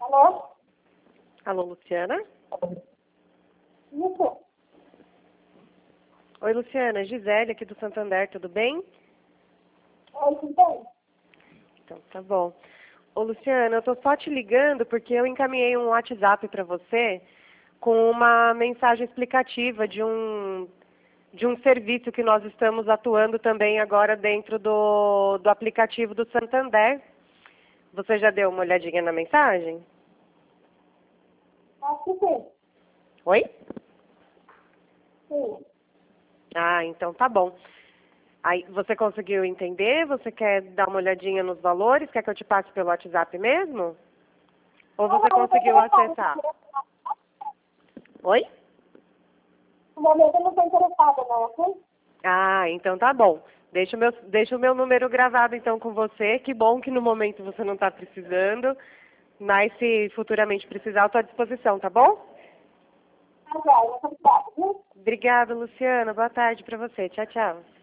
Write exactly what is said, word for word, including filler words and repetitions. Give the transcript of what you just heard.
Alô? Alô, Luciana? Isso? Oi, Luciana. Gisele aqui do Santander, tudo bem? Oi, tudo bem? Então, tá bom. Ô, Luciana, eu tô só te ligando porque eu encaminhei um WhatsApp para você com uma mensagem explicativa de um, de um serviço que nós estamos atuando também agora dentro do, do aplicativo do Santander. Você já deu uma olhadinha na mensagem? Acho que sim. Oi? Sim. Ah, então tá bom. Aí, você conseguiu entender? Você quer dar uma olhadinha nos valores? Quer que eu te passe pelo WhatsApp mesmo? Ou Não, você não, não tô conseguiu interessada. acessar? Oi? No momento eu não estou interessada, não, ok? Ah, então tá bom. Deixa o meu, deixa o meu número gravado então com você. Que bom que no momento você não está precisando. Mas se futuramente precisar, eu estou à disposição, tá bom? Tá, já, eu tô ligada, viu? Obrigada, Luciana. Boa tarde para você. Tchau, tchau.